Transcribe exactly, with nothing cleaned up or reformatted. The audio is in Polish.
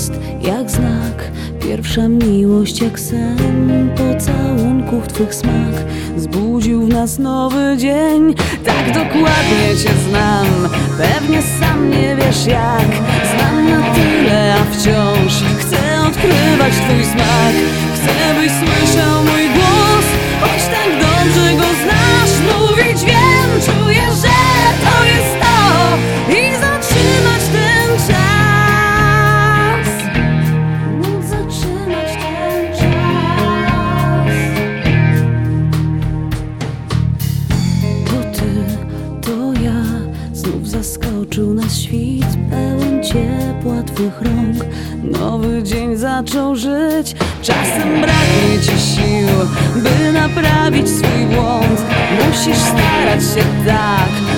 jest jak znak, pierwsza miłość jak sen, pocałunków twych smak zbudził w nas nowy dzień. Tak dokładnie cię znam, pewnie sam nie wiesz jak. Znam na tyle, a wciąż chcę odkrywać twój smak. Chcę, byś słyszał mój głos, choć tak dobrze go znasz. Mówić wiem, czuję, że to jest to i zatrzymać ten czas. Móc zatrzymać ten czas. To ty, to ja, znów zaskoczył nas świt pełen ciepła twych rąk. Nowy dzień zaczął żyć, czasem braknie ci sił, by naprawić swój błąd. Musisz starać się tak,